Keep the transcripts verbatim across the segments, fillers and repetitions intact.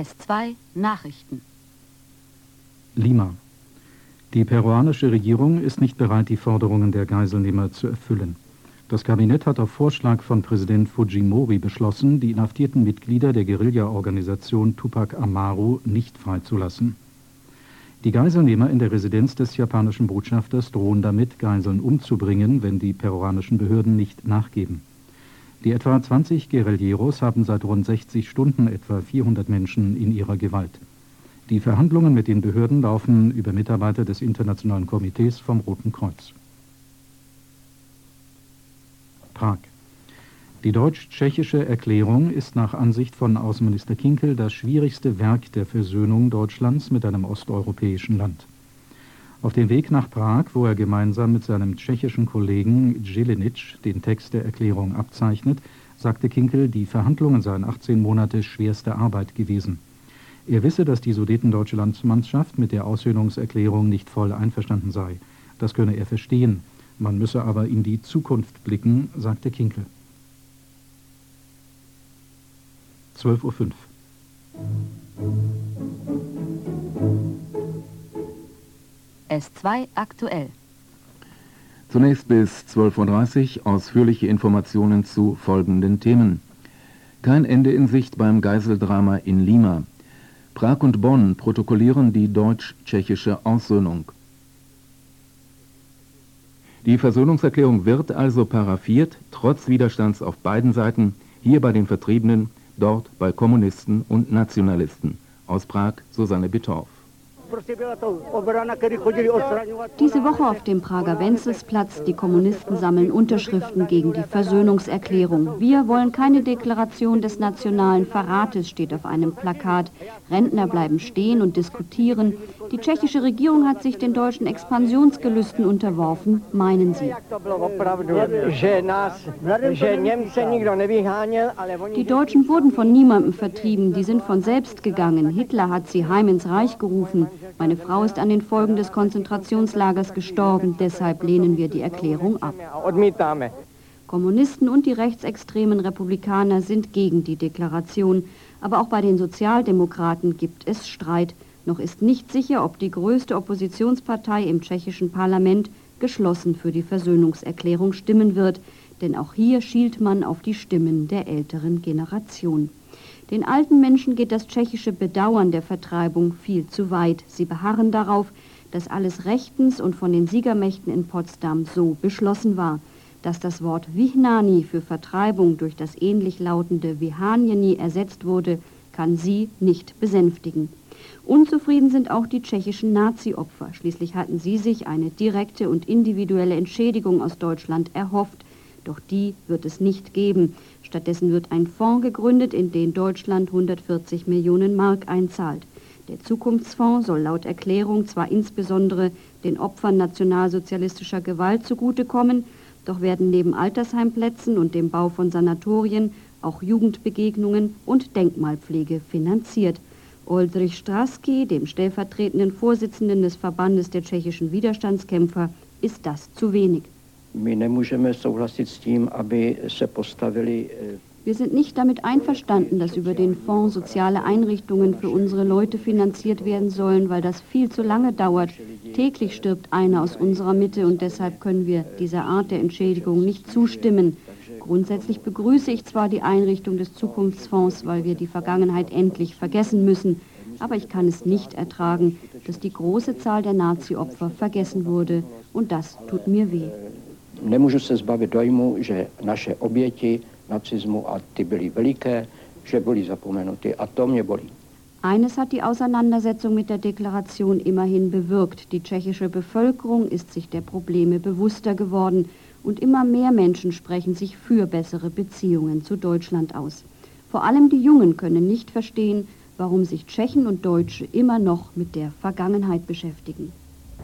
S zwei Nachrichten. Lima. Die peruanische Regierung ist nicht bereit, die Forderungen der Geiselnehmer zu erfüllen. Das Kabinett hat auf Vorschlag von Präsident Fujimori beschlossen, die inhaftierten Mitglieder der Guerilla-Organisation Tupac Amaru nicht freizulassen. Die Geiselnehmer in der Residenz des japanischen Botschafters drohen damit, Geiseln umzubringen, wenn die peruanischen Behörden nicht nachgeben. Die etwa zwanzig Guerilleros haben seit rund sechzig Stunden etwa vierhundert Menschen in ihrer Gewalt. Die Verhandlungen mit den Behörden laufen über Mitarbeiter des Internationalen Komitees vom Roten Kreuz. Prag. Die deutsch-tschechische Erklärung ist nach Ansicht von Außenminister Kinkel das schwierigste Werk der Versöhnung Deutschlands mit einem osteuropäischen Land. Auf dem Weg nach Prag, wo er gemeinsam mit seinem tschechischen Kollegen Jelenic den Text der Erklärung abzeichnet, sagte Kinkel, die Verhandlungen seien achtzehn Monate schwerste Arbeit gewesen. Er wisse, dass die sudetendeutsche Landsmannschaft mit der Aussöhnungserklärung nicht voll einverstanden sei. Das könne er verstehen. Man müsse aber in die Zukunft blicken, sagte Kinkel. zwölf Uhr fünf. S zwei aktuell. Zunächst bis zwölf Uhr dreißig ausführliche Informationen zu folgenden Themen. Kein Ende in Sicht beim Geiseldrama in Lima. Prag und Bonn protokollieren die deutsch-tschechische Aussöhnung. Die Versöhnungserklärung wird also paraphiert, trotz Widerstands auf beiden Seiten, hier bei den Vertriebenen, dort bei Kommunisten und Nationalisten. Aus Prag Susanne Bittorf. Diese Woche auf dem Prager Wenzelsplatz, die Kommunisten sammeln Unterschriften gegen die Versöhnungserklärung. Wir wollen keine Deklaration des nationalen Verrates, steht auf einem Plakat. Rentner bleiben stehen und diskutieren. Die tschechische Regierung hat sich den deutschen Expansionsgelüsten unterworfen, meinen sie. Die Deutschen wurden von niemandem vertrieben, die sind von selbst gegangen. Hitler hat sie heim ins Reich gerufen. Meine Frau ist an den Folgen des Konzentrationslagers gestorben, deshalb lehnen wir die Erklärung ab. Kommunisten und die rechtsextremen Republikaner sind gegen die Deklaration, aber auch bei den Sozialdemokraten gibt es Streit. Noch ist nicht sicher, ob die größte Oppositionspartei im tschechischen Parlament geschlossen für die Versöhnungserklärung stimmen wird, denn auch hier schielt man auf die Stimmen der älteren Generation. Den alten Menschen geht das tschechische Bedauern der Vertreibung viel zu weit. Sie beharren darauf, dass alles rechtens und von den Siegermächten in Potsdam so beschlossen war. Dass das Wort Vyhnání für Vertreibung durch das ähnlich lautende Vyhánění ersetzt wurde, kann sie nicht besänftigen. Unzufrieden sind auch die tschechischen Nazi-Opfer. Schließlich hatten sie sich eine direkte und individuelle Entschädigung aus Deutschland erhofft. Doch die wird es nicht geben. Stattdessen wird ein Fonds gegründet, in den Deutschland hundertvierzig Millionen Mark einzahlt. Der Zukunftsfonds soll laut Erklärung zwar insbesondere den Opfern nationalsozialistischer Gewalt zugutekommen, doch werden neben Altersheimplätzen und dem Bau von Sanatorien auch Jugendbegegnungen und Denkmalpflege finanziert. Oldřich Straský, dem stellvertretenden Vorsitzenden des Verbandes der tschechischen Widerstandskämpfer, ist das zu wenig. Wir sind nicht damit einverstanden, dass über den Fonds soziale Einrichtungen für unsere Leute finanziert werden sollen, weil das viel zu lange dauert. Täglich stirbt einer aus unserer Mitte und deshalb können wir dieser Art der Entschädigung nicht zustimmen. Grundsätzlich begrüße ich zwar die Einrichtung des Zukunftsfonds, weil wir die Vergangenheit endlich vergessen müssen, aber ich kann es nicht ertragen, dass die große Zahl der Nazi-Opfer vergessen wurde und das tut mir weh. Nemůžu se zbavit dojmu, že naše oběti nacismu a ty byly veliké, že byly zapomenuty a to mě bolí. Eines hat die Auseinandersetzung mit der Deklaration immerhin bewirkt. Die tschechische Bevölkerung ist sich der Probleme bewusster geworden und immer mehr Menschen sprechen sich für bessere Beziehungen zu Deutschland aus. Vor allem die Jungen können nicht verstehen, warum sich Tschechen und Deutsche immer noch mit der Vergangenheit beschäftigen.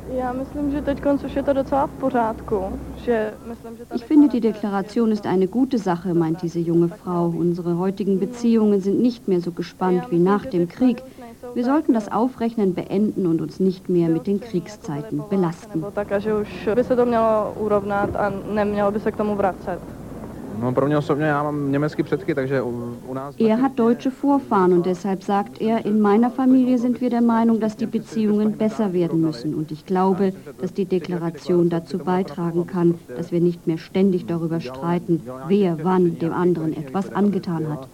Ich finde, die Deklaration ist eine gute Sache, meint diese junge Frau. Unsere heutigen Beziehungen sind nicht mehr so gespannt wie nach dem Krieg. Wir sollten das Aufrechnen beenden und uns nicht mehr mit den Kriegszeiten belasten. Er hat deutsche Vorfahren und deshalb sagt er, in meiner Familie sind wir der Meinung, dass die Beziehungen besser werden müssen. Und ich glaube, dass die Deklaration dazu beitragen kann, dass wir nicht mehr ständig darüber streiten, wer wann dem anderen etwas angetan hat.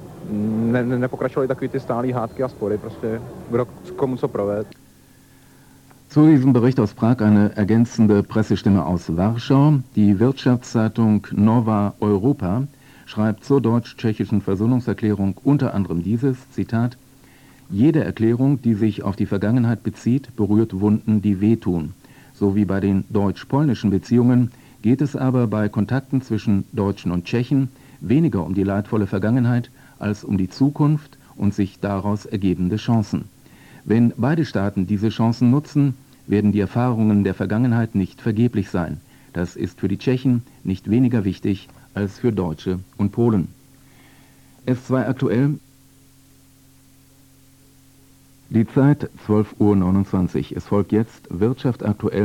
Zu diesem Bericht aus Prag eine ergänzende Pressestimme aus Warschau. Die Wirtschaftszeitung Nova Europa schreibt zur deutsch-tschechischen Versöhnungserklärung unter anderem dieses, Zitat, jede Erklärung, die sich auf die Vergangenheit bezieht, berührt Wunden, die wehtun. So wie bei den deutsch-polnischen Beziehungen geht es aber bei Kontakten zwischen Deutschen und Tschechen weniger um die leidvolle Vergangenheit als um die Zukunft und sich daraus ergebende Chancen. Wenn beide Staaten diese Chancen nutzen, werden die Erfahrungen der Vergangenheit nicht vergeblich sein. Das ist für die Tschechen nicht weniger wichtig als für Deutsche und Polen. S zwei aktuell. Die Zeit zwölf Uhr neunundzwanzig. Es folgt jetzt Wirtschaft aktuell.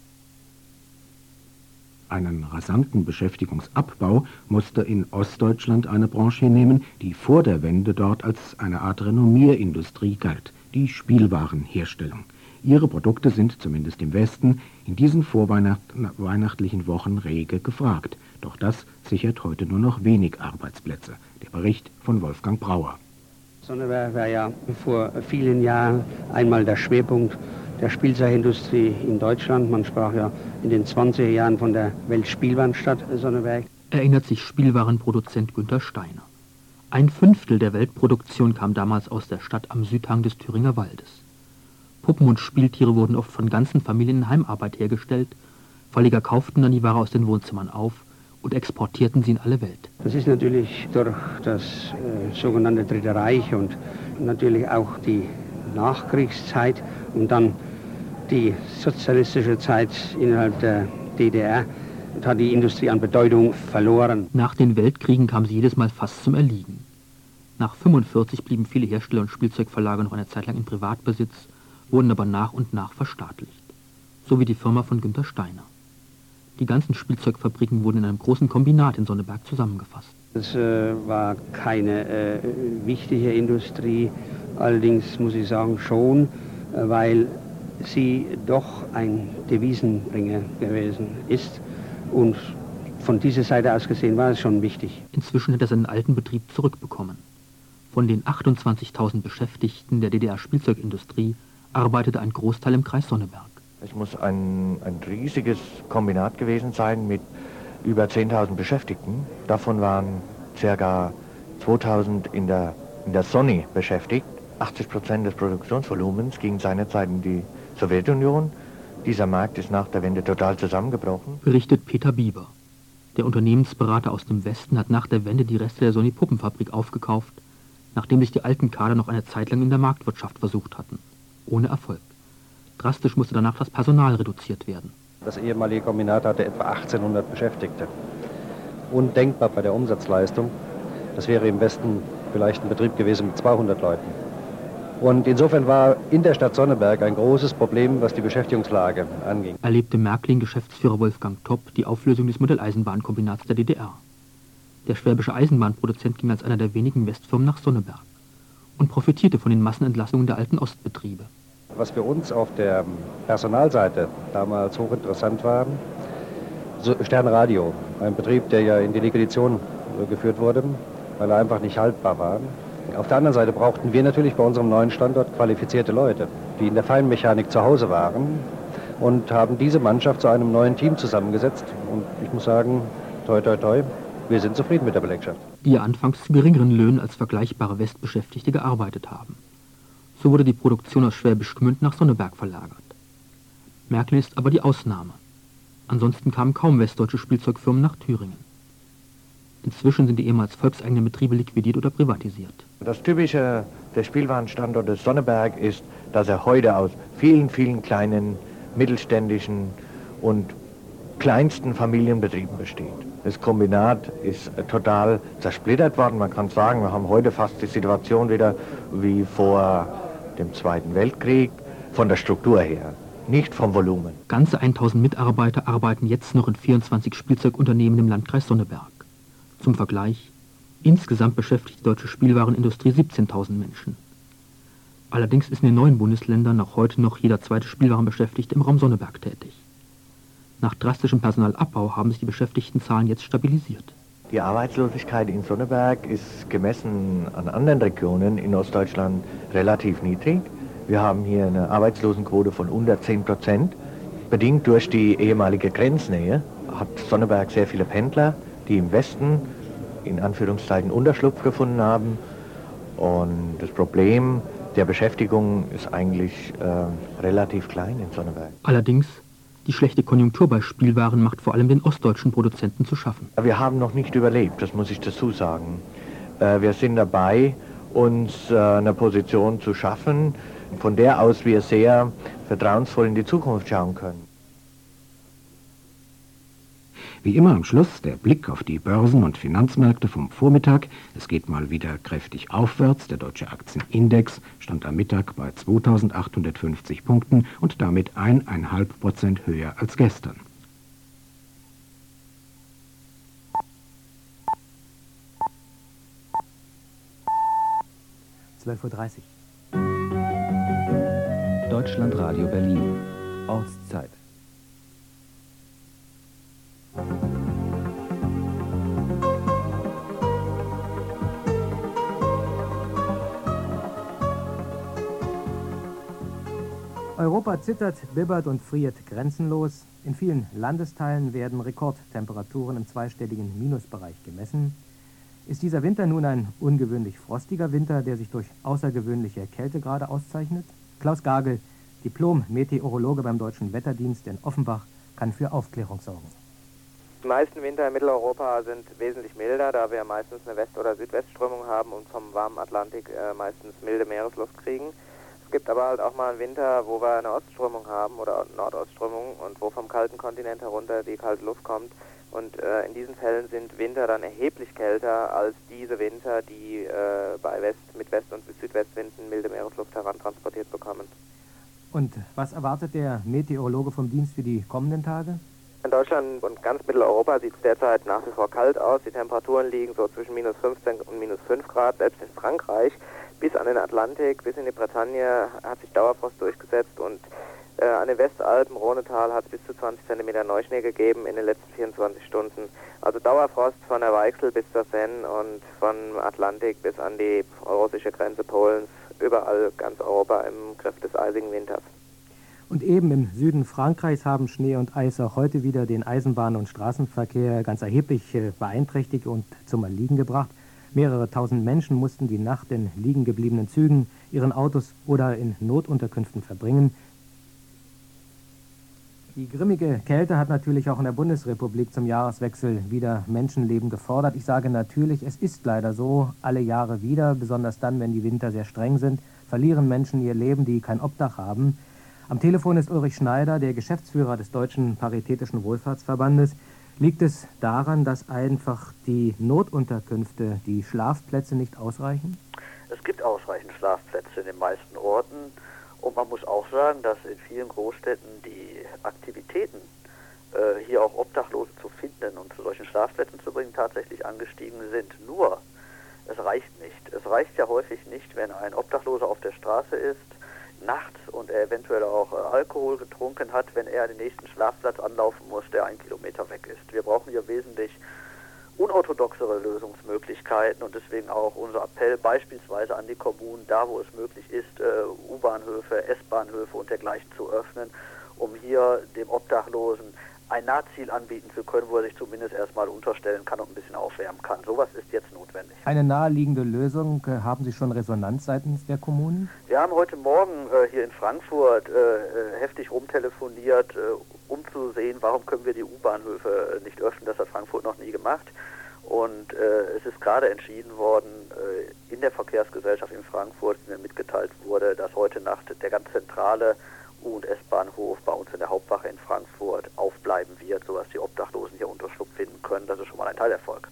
Einen rasanten Beschäftigungsabbau musste in Ostdeutschland eine Branche hinnehmen, die vor der Wende dort als eine Art Renommierindustrie galt, die Spielwarenherstellung. Ihre Produkte sind, zumindest im Westen, in diesen vorweihnachtlichen Wochen rege gefragt. Doch das sichert heute nur noch wenig Arbeitsplätze. Der Bericht von Wolfgang Brauer. Sonneberg war ja vor vielen Jahren einmal der Schwerpunkt der Spielzeugindustrie in Deutschland. Man sprach ja in den zwanziger Jahren von der Weltspielwarenstadt Sonneberg. Erinnert sich Spielwarenproduzent Günter Steiner. Ein Fünftel der Weltproduktion kam damals aus der Stadt am Südhang des Thüringer Waldes. Puppen und Spieltiere wurden oft von ganzen Familien in Heimarbeit hergestellt. Verleger kauften dann die Ware aus den Wohnzimmern auf und exportierten sie in alle Welt. Das ist natürlich durch das äh, sogenannte Dritte Reich und natürlich auch die Nachkriegszeit und dann die sozialistische Zeit innerhalb der D D R hat die Industrie an Bedeutung verloren. Nach den Weltkriegen kam sie jedes Mal fast zum Erliegen. Nach fünfundvierzig blieben viele Hersteller und Spielzeugverlage noch eine Zeit lang in Privatbesitz, wurden aber nach und nach verstaatlicht. So wie die Firma von Günter Steiner. Die ganzen Spielzeugfabriken wurden in einem großen Kombinat in Sonneberg zusammengefasst. Es äh, war keine äh, wichtige Industrie, allerdings muss ich sagen schon, äh, weil sie doch ein Devisenbringer gewesen ist und von dieser Seite aus gesehen war es schon wichtig. Inzwischen hat er seinen alten Betrieb zurückbekommen. Von den achtundzwanzigtausend Beschäftigten der D D R-Spielzeugindustrie arbeitete ein Großteil im Kreis Sonneberg. Es muss ein, ein riesiges Kombinat gewesen sein mit über zehntausend Beschäftigten. Davon waren ca. zweitausend in der, in der Sony beschäftigt. achtzig Prozent des Produktionsvolumens ging seinerzeit in die Sowjetunion. Dieser Markt ist nach der Wende total zusammengebrochen. Berichtet Peter Bieber. Der Unternehmensberater aus dem Westen hat nach der Wende die Reste der Sony-Puppenfabrik aufgekauft, nachdem sich die alten Kader noch eine Zeit lang in der Marktwirtschaft versucht hatten. Ohne Erfolg. Drastisch musste danach das Personal reduziert werden. Das ehemalige Kombinat hatte etwa achtzehnhundert Beschäftigte. Undenkbar bei der Umsatzleistung. Das wäre im Westen vielleicht ein Betrieb gewesen mit zweihundert Leuten. Und insofern war in der Stadt Sonneberg ein großes Problem, was die Beschäftigungslage anging. Erlebte Märklin-Geschäftsführer Wolfgang Topp die Auflösung des Modelleisenbahnkombinats der D D R. Der schwäbische Eisenbahnproduzent ging als einer der wenigen Westfirmen nach Sonneberg und profitierte von den Massenentlassungen der alten Ostbetriebe. Was für uns auf der Personalseite damals hochinteressant war, Sternradio, ein Betrieb, der ja in die Liquidation geführt wurde, weil er einfach nicht haltbar war. Auf der anderen Seite brauchten wir natürlich bei unserem neuen Standort qualifizierte Leute, die in der Feinmechanik zu Hause waren und haben diese Mannschaft zu einem neuen Team zusammengesetzt. Und ich muss sagen, toi toi toi, wir sind zufrieden mit der Belegschaft. Die ja anfangs zu geringeren Löhnen als vergleichbare Westbeschäftigte gearbeitet haben. So wurde die Produktion aus Schwäbisch Gmünd nach Sonneberg verlagert. Märklin ist aber die Ausnahme. Ansonsten kamen kaum westdeutsche Spielzeugfirmen nach Thüringen. Inzwischen sind die ehemals volkseigenen Betriebe liquidiert oder privatisiert. Das Typische des Spielwarenstandortes Sonneberg ist, dass er heute aus vielen, vielen kleinen, mittelständischen und kleinsten Familienbetrieben besteht. Das Kombinat ist total zersplittert worden. Man kann sagen, wir haben heute fast die Situation wieder wie vor dem Zweiten Weltkrieg, von der Struktur her, nicht vom Volumen. Ganze tausend Mitarbeiter arbeiten jetzt noch in vierundzwanzig Spielzeugunternehmen im Landkreis Sonneberg. Zum Vergleich, insgesamt beschäftigt die deutsche Spielwarenindustrie siebzehntausend Menschen. Allerdings ist in den neuen Bundesländern auch heute noch jeder zweite Spielwarenbeschäftigte im Raum Sonneberg tätig. Nach drastischem Personalabbau haben sich die Beschäftigtenzahlen jetzt stabilisiert. Die Arbeitslosigkeit in Sonneberg ist gemessen an anderen Regionen in Ostdeutschland relativ niedrig. Wir haben hier eine Arbeitslosenquote von unter zehn Prozent. Bedingt durch die ehemalige Grenznähe hat Sonneberg sehr viele Pendler, die im Westen in Anführungszeichen Unterschlupf gefunden haben. Und das Problem der Beschäftigung ist eigentlich äh, relativ klein in Sonneberg. Allerdings, die schlechte Konjunktur bei Spielwaren macht vor allem den ostdeutschen Produzenten zu schaffen. Wir haben noch nicht überlebt, das muss ich dazu sagen. Äh, wir sind dabei, uns äh, eine Position zu schaffen, von der aus wir sehr vertrauensvoll in die Zukunft schauen können. Wie immer am Schluss der Blick auf die Börsen- und Finanzmärkte vom Vormittag. Es geht mal wieder kräftig aufwärts. Der deutsche Aktienindex stand am Mittag bei zweitausendachthundertfünfzig Punkten und damit eineinhalb Prozent höher als gestern. zwölf Uhr dreißig. Deutschlandradio Berlin. Ortszeit. Europa zittert, bibbert und friert grenzenlos. In vielen Landesteilen werden Rekordtemperaturen im zweistelligen Minusbereich gemessen. Ist dieser Winter nun ein ungewöhnlich frostiger Winter, der sich durch außergewöhnliche Kältegrade auszeichnet? Klaus Gagel, Diplom-Meteorologe beim Deutschen Wetterdienst in Offenbach, kann für Aufklärung sorgen. Die meisten Winter in Mitteleuropa sind wesentlich milder, da wir meistens eine West- oder Südwestströmung haben und vom warmen Atlantik äh, meistens milde Meeresluft kriegen. Es gibt aber halt auch mal einen Winter, wo wir eine Ostströmung haben oder Nordostströmung und wo vom kalten Kontinent herunter die kalte Luft kommt. Und äh, in diesen Fällen sind Winter dann erheblich kälter als diese Winter, die äh, bei West, mit West- und Südwestwinden milde Meeresluft herantransportiert bekommen. Und was erwartet der Meteorologe vom Dienst für die kommenden Tage? In Deutschland und ganz Mitteleuropa sieht es derzeit nach wie vor kalt aus. Die Temperaturen liegen so zwischen minus fünfzehn und minus fünf Grad. Selbst in Frankreich bis an den Atlantik, bis in die Bretagne hat sich Dauerfrost durchgesetzt und äh, an den Westalpen, Rhonetal hat es bis zu zwanzig Zentimeter Neuschnee gegeben in den letzten vierundzwanzig Stunden. Also Dauerfrost von der Weichsel bis zur Seine und von Atlantik bis an die russische Grenze Polens, überall ganz Europa im Griff des eisigen Winters. Und eben im Süden Frankreichs haben Schnee und Eis auch heute wieder den Eisenbahn- und Straßenverkehr ganz erheblich beeinträchtigt und zum Erliegen gebracht. Mehrere tausend Menschen mussten die Nacht in liegen gebliebenen Zügen, ihren Autos oder in Notunterkünften verbringen. Die grimmige Kälte hat natürlich auch in der Bundesrepublik zum Jahreswechsel wieder Menschenleben gefordert. Ich sage natürlich, es ist leider so, alle Jahre wieder, besonders dann, wenn die Winter sehr streng sind, verlieren Menschen ihr Leben, die kein Obdach haben. Am Telefon ist Ulrich Schneider, der Geschäftsführer des Deutschen Paritätischen Wohlfahrtsverbandes. Liegt es daran, dass einfach die Notunterkünfte, die Schlafplätze nicht ausreichen? Es gibt ausreichend Schlafplätze in den meisten Orten. Und man muss auch sagen, dass in vielen Großstädten die Aktivitäten, äh, hier auch Obdachlose zu finden und zu solchen Schlafplätzen zu bringen, tatsächlich angestiegen sind. Nur, es reicht nicht. Es reicht ja häufig nicht, wenn ein Obdachloser auf der Straße ist, nachts und er eventuell auch äh, Alkohol getrunken hat, wenn er den nächsten Schlafplatz anlaufen muss, der ein Kilometer weg ist. Wir brauchen hier wesentlich unorthodoxere Lösungsmöglichkeiten und deswegen auch unser Appell beispielsweise an die Kommunen, da wo es möglich ist, äh, U-Bahnhöfe, S-Bahnhöfe und dergleichen zu öffnen, um hier dem Obdachlosen ein Nahziel anbieten zu können, wo er sich zumindest erstmal unterstellen kann und ein bisschen aufwärmen kann. Sowas ist jetzt notwendig. Eine naheliegende Lösung, äh, haben Sie schon Resonanz seitens der Kommunen? Wir haben heute Morgen äh, hier in Frankfurt äh, heftig rumtelefoniert, äh, um zu sehen, warum können wir die U-Bahnhöfe nicht öffnen. Das hat Frankfurt noch nie gemacht. Und äh, es ist gerade entschieden worden, äh, in der Verkehrsgesellschaft in Frankfurt, die mir mitgeteilt wurde, dass heute Nacht der ganz zentrale U- und S-Bahnhof bei uns in der Hauptwache in Frankfurt aufbleiben wird, sodass die Obdachlosen hier Unterschlupf finden können. Das ist schon mal ein Teilerfolg.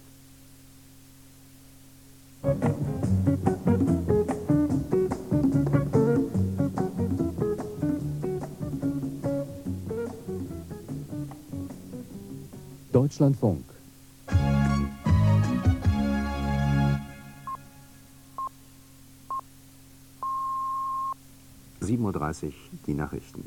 Deutschlandfunk. sieben Uhr dreißig die Nachrichten.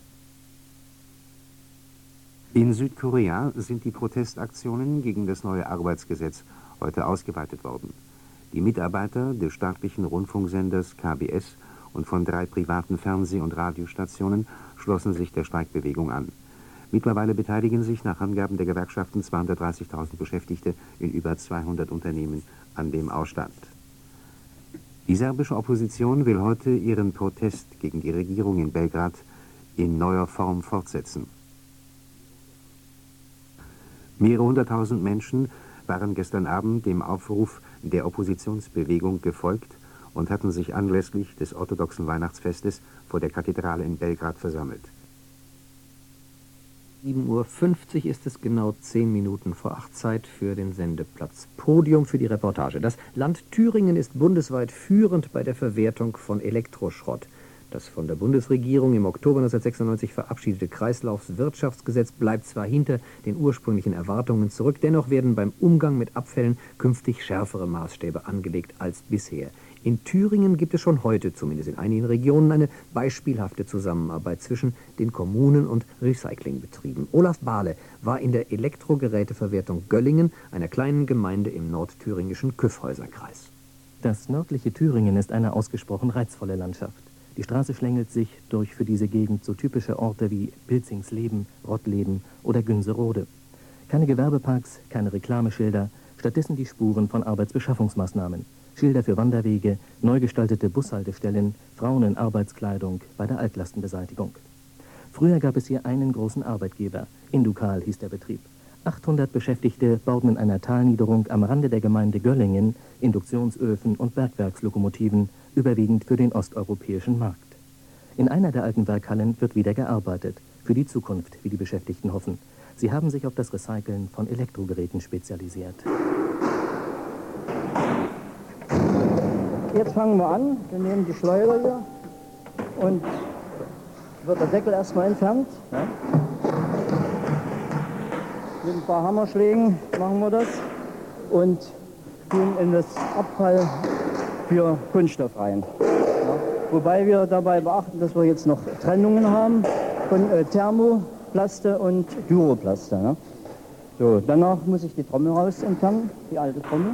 In Südkorea sind die Protestaktionen gegen das neue Arbeitsgesetz heute ausgeweitet worden. Die Mitarbeiter des staatlichen Rundfunksenders K B S und von drei privaten Fernseh- und Radiostationen schlossen sich der Streikbewegung an. Mittlerweile beteiligen sich nach Angaben der Gewerkschaften zweihundertdreißigtausend Beschäftigte in über zweihundert Unternehmen an dem Ausstand. Die serbische Opposition will heute ihren Protest gegen die Regierung in Belgrad in neuer Form fortsetzen. Mehrere hunderttausend Menschen waren gestern Abend dem Aufruf der Oppositionsbewegung gefolgt und hatten sich anlässlich des orthodoxen Weihnachtsfestes vor der Kathedrale in Belgrad versammelt. sieben Uhr fünfzig ist es, genau zehn Minuten vor acht, Zeit für den Sendeplatz. Podium für die Reportage. Das Land Thüringen ist bundesweit führend bei der Verwertung von Elektroschrott. Das von der Bundesregierung im Oktober neunzehnhundertsechsundneunzig verabschiedete Kreislaufswirtschaftsgesetz bleibt zwar hinter den ursprünglichen Erwartungen zurück, dennoch werden beim Umgang mit Abfällen künftig schärfere Maßstäbe angelegt als bisher. In Thüringen gibt es schon heute, zumindest in einigen Regionen, eine beispielhafte Zusammenarbeit zwischen den Kommunen und Recyclingbetrieben. Olaf Bahle war in der Elektrogeräteverwertung Göllingen, einer kleinen Gemeinde im nordthüringischen Kyffhäuserkreis. Das nördliche Thüringen ist eine ausgesprochen reizvolle Landschaft. Die Straße schlängelt sich durch für diese Gegend so typische Orte wie Pilzingsleben, Rottleben oder Günserode. Keine Gewerbeparks, keine Reklameschilder, stattdessen die Spuren von Arbeitsbeschaffungsmaßnahmen. Schilder für Wanderwege, neu gestaltete Bushaltestellen, Frauen in Arbeitskleidung bei der Altlastenbeseitigung. Früher gab es hier einen großen Arbeitgeber. Indukal hieß der Betrieb. achthundert Beschäftigte bauten in einer Talniederung am Rande der Gemeinde Göllingen Induktionsöfen und Bergwerkslokomotiven, überwiegend für den osteuropäischen Markt. In einer der alten Werkhallen wird wieder gearbeitet, für die Zukunft, wie die Beschäftigten hoffen. Sie haben sich auf das Recyceln von Elektrogeräten spezialisiert. Jetzt fangen wir an, wir nehmen die Schleuder hier und wird der Deckel erstmal entfernt. Ja. Mit ein paar Hammerschlägen machen wir das und tun in das Abfall für Kunststoff rein. Ja. Wobei wir dabei beachten, dass wir jetzt noch Trennungen haben von äh, Thermoplaste und Duroplaste. Ja. So, danach muss ich die Trommel raus entfernen, die alte Trommel.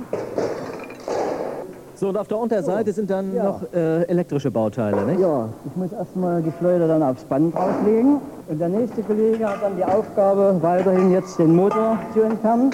So, und auf der Unterseite sind dann ja. noch äh, elektrische Bauteile, nicht? Ja, ich muss erstmal die Schleuder dann aufs Band drauflegen. Und der nächste Kollege hat dann die Aufgabe, weiterhin jetzt den Motor zu entfernen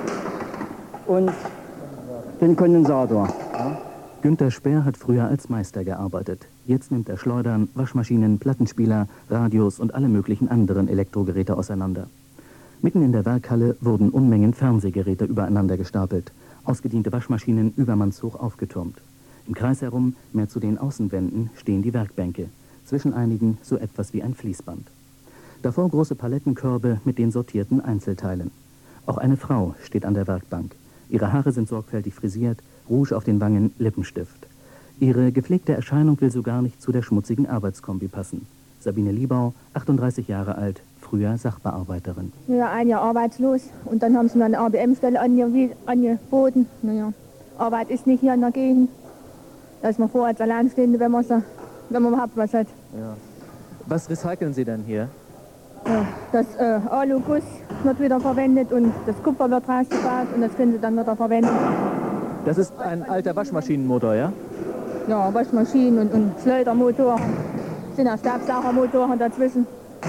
und den Kondensator. Ja. Günter Speer hat früher als Meister gearbeitet. Jetzt nimmt er Schleudern, Waschmaschinen, Plattenspieler, Radios und alle möglichen anderen Elektrogeräte auseinander. Mitten in der Werkhalle wurden Unmengen Fernsehgeräte übereinander gestapelt. Ausgediente Waschmaschinen übermannshoch aufgetürmt. Im Kreis herum, mehr zu den Außenwänden, stehen die Werkbänke. Zwischen einigen so etwas wie ein Fließband. Davor große Palettenkörbe mit den sortierten Einzelteilen. Auch eine Frau steht an der Werkbank. Ihre Haare sind sorgfältig frisiert, Rouge auf den Wangen, Lippenstift. Ihre gepflegte Erscheinung will so gar nicht zu der schmutzigen Arbeitskombi passen. Sabine Liebau, achtunddreißig Jahre alt, früher Sachbearbeiterin. Ja, ein Jahr arbeitslos und dann haben sie mir eine A B M-Stelle ange angeboten. Naja, Arbeit ist nicht hier in der Gegend. Da ist man froh als Alleinstehende, wenn man, so, wenn man überhaupt was hat. Ja. Was recyceln Sie denn hier? Ja, das äh, Aluguss wird wieder verwendet und das Kupfer wird rausgebaut und das können sie dann wieder verwenden. Das ist ein alter Waschmaschinenmotor, ja? Ja, Waschmaschinen und, und Schleudermotor. Sind auch Staubsaugermotoren dazwischen.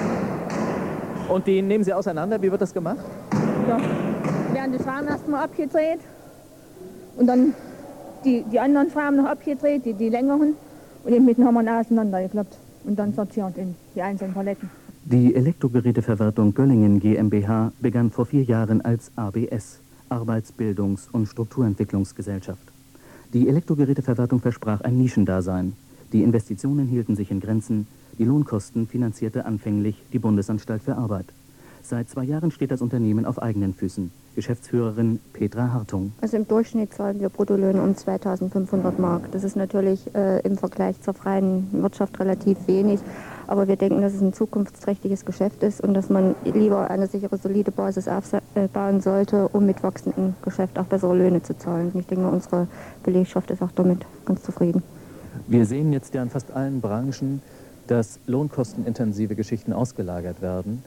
Und die nehmen Sie auseinander? Wie wird das gemacht? Ja, werden die Schrauen erstmal abgedreht und dann die, die anderen Schrauben noch abgedreht, die, die längeren, und in Mitten haben wir auseinandergeklappt und dann sortiert in die einzelnen Paletten. Die Elektrogeräteverwertung Göllingen GmbH begann vor vier Jahren als A B S, Arbeitsbildungs- und Strukturentwicklungsgesellschaft. Die Elektrogeräteverwertung versprach ein Nischendasein. Die Investitionen hielten sich in Grenzen, die Lohnkosten finanzierte anfänglich die Bundesanstalt für Arbeit. Seit zwei Jahren steht das Unternehmen auf eigenen Füßen. Geschäftsführerin Petra Hartung. Also im Durchschnitt zahlen wir Bruttolöhne um zweitausendfünfhundert Mark. Das ist natürlich äh, im Vergleich zur freien Wirtschaft relativ wenig. Aber wir denken, dass es ein zukunftsträchtiges Geschäft ist und dass man lieber eine sichere, solide Basis aufbauen sollte, um mit wachsendem Geschäft auch bessere Löhne zu zahlen. Und ich denke, unsere Belegschaft ist auch damit ganz zufrieden. Wir sehen jetzt ja in fast allen Branchen dass lohnkostenintensive Geschichten ausgelagert werden,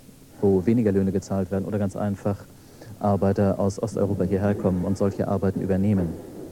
wo weniger Löhne gezahlt werden oder ganz einfach Arbeiter aus Osteuropa hierher kommen und solche Arbeiten übernehmen.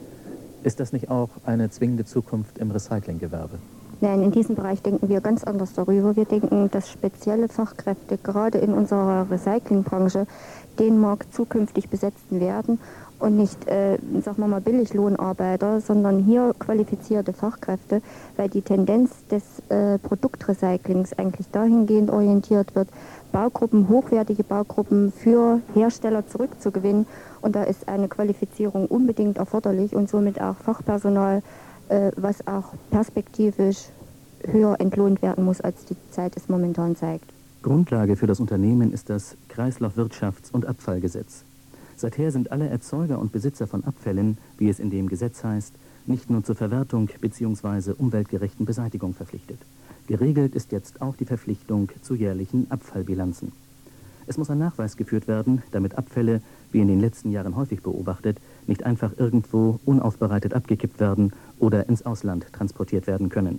Ist das nicht auch eine zwingende Zukunft im Recyclinggewerbe? Nein, in diesem Bereich denken wir ganz anders darüber. Wir denken, dass spezielle Fachkräfte gerade in unserer Recyclingbranche den Markt zukünftig besetzen werden und nicht, äh, sagen wir mal, Billiglohnarbeiter, sondern hier qualifizierte Fachkräfte, weil die Tendenz des äh, Produktrecyclings eigentlich dahingehend orientiert wird, Baugruppen, hochwertige Baugruppen für Hersteller zurückzugewinnen. Und da ist eine Qualifizierung unbedingt erforderlich und somit auch Fachpersonal, äh, was auch perspektivisch höher entlohnt werden muss, als die Zeit es momentan zeigt. Grundlage für das Unternehmen ist das Kreislaufwirtschafts- und Abfallgesetz. Seither sind alle Erzeuger und Besitzer von Abfällen, wie es in dem Gesetz heißt, nicht nur zur Verwertung bzw. umweltgerechten Beseitigung verpflichtet. Geregelt ist jetzt auch die Verpflichtung zu jährlichen Abfallbilanzen. Es muss ein Nachweis geführt werden, damit Abfälle, wie in den letzten Jahren häufig beobachtet, nicht einfach irgendwo unaufbereitet abgekippt werden oder ins Ausland transportiert werden können.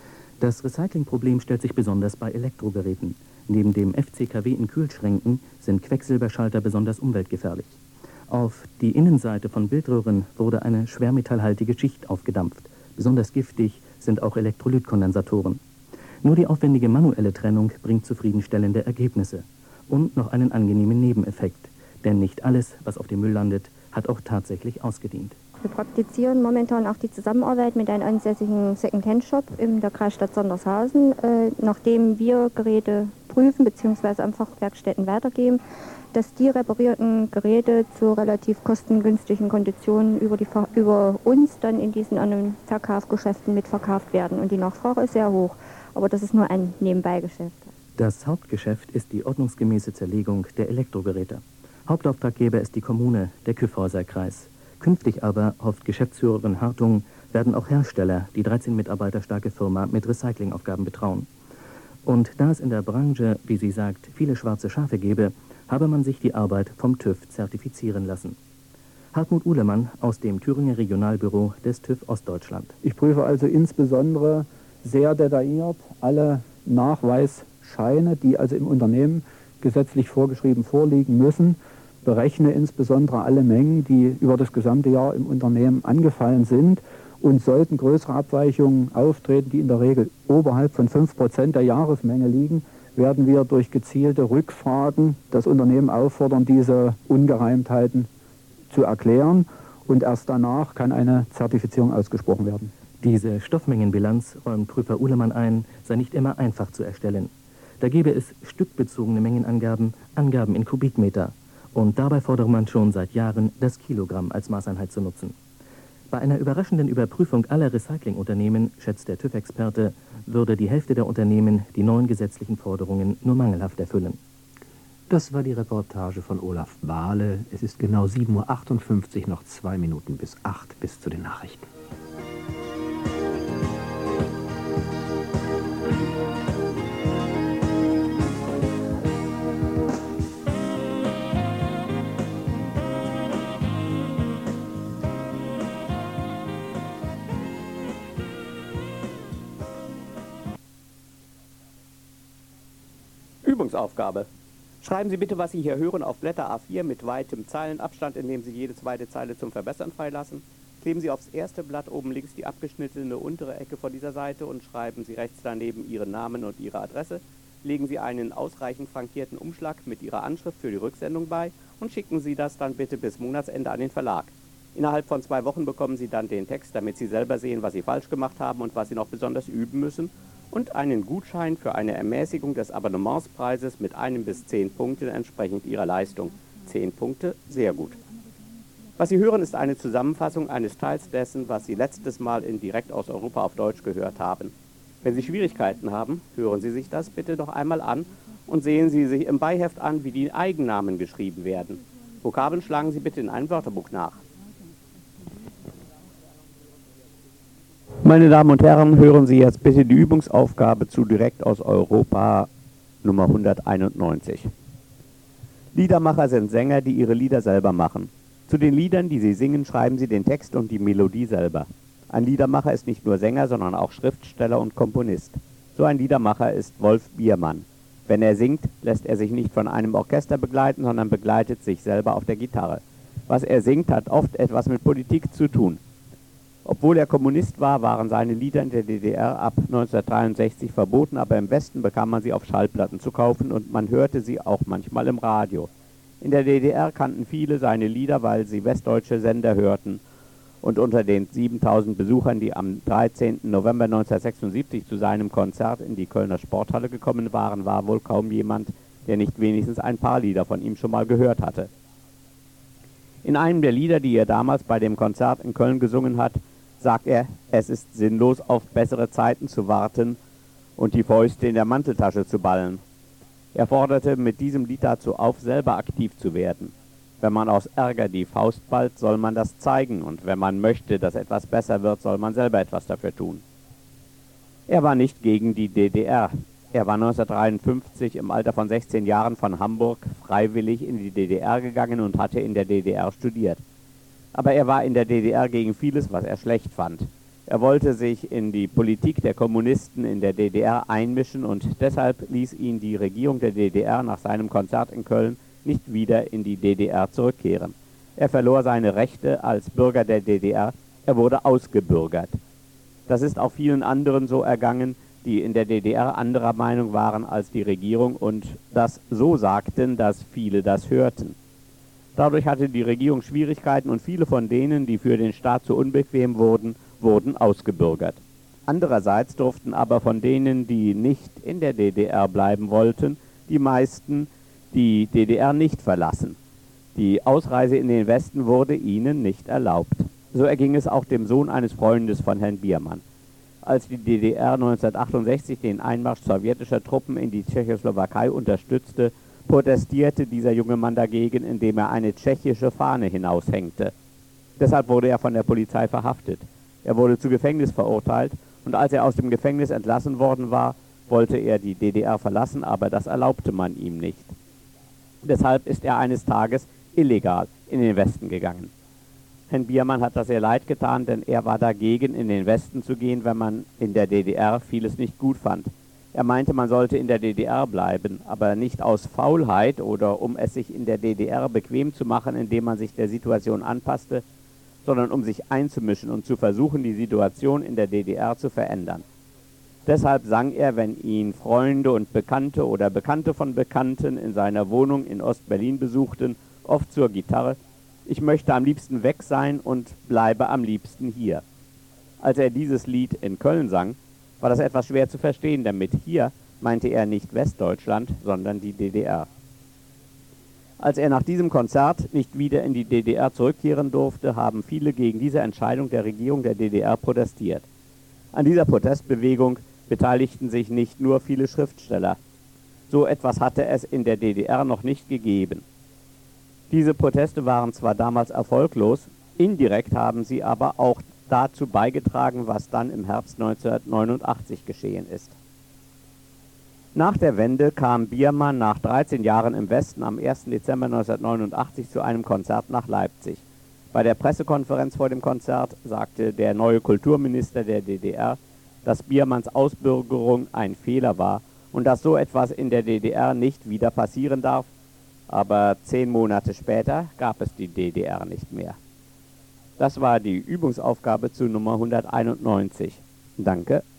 Das Recyclingproblem stellt sich besonders bei Elektrogeräten. Neben dem F C K W in Kühlschränken sind Quecksilberschalter besonders umweltgefährlich. Auf die Innenseite von Bildröhren wurde eine schwermetallhaltige Schicht aufgedampft. Besonders giftig sind auch Elektrolytkondensatoren. Nur die aufwendige manuelle Trennung bringt zufriedenstellende Ergebnisse. Und noch einen angenehmen Nebeneffekt. Denn nicht alles, was auf dem Müll landet, hat auch tatsächlich ausgedient. Wir praktizieren momentan auch die Zusammenarbeit mit einem ansässigen Second-Hand-Shop in der Kreisstadt Sondershausen. Äh, nachdem wir Geräte prüfen bzw. an Fachwerkstätten weitergeben, dass die reparierten Geräte zu relativ kostengünstigen Konditionen über, die, über uns dann in diesen anderen Verkaufsgeschäften mitverkauft werden. Und die Nachfrage ist sehr hoch, aber das ist nur ein Nebenbeigeschäft. Das Hauptgeschäft ist die ordnungsgemäße Zerlegung der Elektrogeräte. Hauptauftraggeber ist die Kommune, der Kyffhäuser-Kreis. Künftig aber, hofft Geschäftsführerin Hartung, werden auch Hersteller die dreizehn Mitarbeiter starke Firma mit Recyclingaufgaben betrauen. Und da es in der Branche, wie sie sagt, viele schwarze Schafe gebe, habe man sich die Arbeit vom TÜV zertifizieren lassen. Hartmut Uhlemann aus dem Thüringer Regionalbüro des TÜV Ostdeutschland. Ich prüfe also insbesondere sehr detailliert alle Nachweisscheine, die also im Unternehmen gesetzlich vorgeschrieben vorliegen müssen, berechne insbesondere alle Mengen, die über das gesamte Jahr im Unternehmen angefallen sind, und sollten größere Abweichungen auftreten, die in der Regel oberhalb von fünf Prozent der Jahresmenge liegen, werden wir durch gezielte Rückfragen das Unternehmen auffordern, diese Ungereimtheiten zu erklären, und erst danach kann eine Zertifizierung ausgesprochen werden. Diese Stoffmengenbilanz, räumt Prüfer Uhlemann ein, sei nicht immer einfach zu erstellen. Da gäbe es stückbezogene Mengenangaben, Angaben in Kubikmeter. Und dabei fordere man schon seit Jahren, das Kilogramm als Maßeinheit zu nutzen. Bei einer überraschenden Überprüfung aller Recyclingunternehmen, schätzt der TÜV-Experte, würde die Hälfte der Unternehmen die neuen gesetzlichen Forderungen nur mangelhaft erfüllen. Das war die Reportage von Olaf Wahle. Es ist genau sieben Uhr achtundfünfzig, noch zwei Minuten bis acht, bis zu den Nachrichten. Übungsaufgabe. Schreiben Sie bitte, was Sie hier hören, auf Blätter A vier mit weitem Zeilenabstand, indem Sie jede zweite Zeile zum Verbessern freilassen. Kleben Sie aufs erste Blatt oben links die abgeschnittene untere Ecke von dieser Seite und schreiben Sie rechts daneben Ihren Namen und Ihre Adresse. Legen Sie einen ausreichend frankierten Umschlag mit Ihrer Anschrift für die Rücksendung bei und schicken Sie das dann bitte bis Monatsende an den Verlag. Innerhalb von zwei Wochen bekommen Sie dann den Text, damit Sie selber sehen, was Sie falsch gemacht haben und was Sie noch besonders üben müssen, und einen Gutschein für eine Ermäßigung des Abonnementspreises mit einem bis zehn Punkten entsprechend Ihrer Leistung. Zehn Punkte, sehr gut. Was Sie hören, ist eine Zusammenfassung eines Teils dessen, was Sie letztes Mal in Direkt aus Europa auf Deutsch gehört haben. Wenn Sie Schwierigkeiten haben, hören Sie sich das bitte noch einmal an und sehen Sie sich im Beiheft an, wie die Eigennamen geschrieben werden. Vokabeln schlagen Sie bitte in einem Wörterbuch nach. Meine Damen und Herren, hören Sie jetzt bitte die Übungsaufgabe zu Direkt aus Europa Nummer hunderteinundneunzig. Liedermacher sind Sänger, die ihre Lieder selber machen. Zu den Liedern, die sie singen, schreiben sie den Text und die Melodie selber. Ein Liedermacher ist nicht nur Sänger, sondern auch Schriftsteller und Komponist. So ein Liedermacher ist Wolf Biermann. Wenn er singt, lässt er sich nicht von einem Orchester begleiten, sondern begleitet sich selber auf der Gitarre. Was er singt, hat oft etwas mit Politik zu tun. Obwohl er Kommunist war, waren seine Lieder in der D D R ab neunzehnhundertdreiundsechzig verboten, aber im Westen bekam man sie auf Schallplatten zu kaufen und man hörte sie auch manchmal im Radio. In der D D R kannten viele seine Lieder, weil sie westdeutsche Sender hörten. Und unter den siebentausend Besuchern, die am dreizehnten November neunzehnhundertsechsundsiebzig zu seinem Konzert in die Kölner Sporthalle gekommen waren, war wohl kaum jemand, der nicht wenigstens ein paar Lieder von ihm schon mal gehört hatte. In einem der Lieder, die er damals bei dem Konzert in Köln gesungen hat, sagt er, es ist sinnlos, auf bessere Zeiten zu warten und die Fäuste in der Manteltasche zu ballen. Er forderte mit diesem Lied dazu auf, selber aktiv zu werden. Wenn man aus Ärger die Faust ballt, soll man das zeigen, und wenn man möchte, dass etwas besser wird, soll man selber etwas dafür tun. Er war nicht gegen die D D R. Er war neunzehnhundertdreiundfünfzig im Alter von sechzehn Jahren von Hamburg freiwillig in die D D R gegangen und hatte in der D D R studiert. Aber er war in der D D R gegen vieles, was er schlecht fand. Er wollte sich in die Politik der Kommunisten in der D D R einmischen und deshalb ließ ihn die Regierung der D D R nach seinem Konzert in Köln nicht wieder in die D D R zurückkehren. Er verlor seine Rechte als Bürger der D D R, er wurde ausgebürgert. Das ist auch vielen anderen so ergangen, die in der D D R anderer Meinung waren als die Regierung und das so sagten, dass viele das hörten. Dadurch hatte die Regierung Schwierigkeiten und viele von denen, die für den Staat zu unbequem wurden, wurden ausgebürgert. Andererseits durften aber von denen, die nicht in der D D R bleiben wollten, die meisten die D D R nicht verlassen. Die Ausreise in den Westen wurde ihnen nicht erlaubt. So erging es auch dem Sohn eines Freundes von Herrn Biermann. Als die D D R neunzehnhundertachtundsechzig den Einmarsch sowjetischer Truppen in die Tschechoslowakei unterstützte, protestierte dieser junge Mann dagegen, indem er eine tschechische Fahne hinaushängte. Deshalb wurde er von der Polizei verhaftet. Er wurde zu Gefängnis verurteilt und als er aus dem Gefängnis entlassen worden war, wollte er die D D R verlassen, aber das erlaubte man ihm nicht. Deshalb ist er eines Tages illegal in den Westen gegangen. Herrn Biermann hat das sehr leid getan, denn er war dagegen, in den Westen zu gehen, wenn man in der D D R vieles nicht gut fand. Er meinte, man sollte in der D D R bleiben, aber nicht aus Faulheit oder um es sich in der D D R bequem zu machen, indem man sich der Situation anpasste, sondern um sich einzumischen und zu versuchen, die Situation in der D D R zu verändern. Deshalb sang er, wenn ihn Freunde und Bekannte oder Bekannte von Bekannten in seiner Wohnung in Ostberlin besuchten, oft zur Gitarre: Ich möchte am liebsten weg sein und bleibe am liebsten hier. Als er dieses Lied in Köln sang, war das etwas schwer zu verstehen, denn mit hier meinte er nicht Westdeutschland, sondern die D D R. Als er nach diesem Konzert nicht wieder in die D D R zurückkehren durfte, haben viele gegen diese Entscheidung der Regierung der D D R protestiert. An dieser Protestbewegung beteiligten sich nicht nur viele Schriftsteller. So etwas hatte es in der D D R noch nicht gegeben. Diese Proteste waren zwar damals erfolglos, indirekt haben sie aber auch dazu beigetragen, was dann im Herbst neunzehnhundertneunundachtzig geschehen ist. Nach der Wende kam Biermann nach dreizehn Jahren im Westen am ersten Dezember neunzehnhundertneunundachtzig zu einem Konzert nach Leipzig. Bei der Pressekonferenz vor dem Konzert sagte der neue Kulturminister der D D R, dass Biermanns Ausbürgerung ein Fehler war und dass so etwas in der D D R nicht wieder passieren darf. Aber zehn Monate später gab es die D D R nicht mehr. Das war die Übungsaufgabe zu Nummer hunderteinundneunzig. Danke.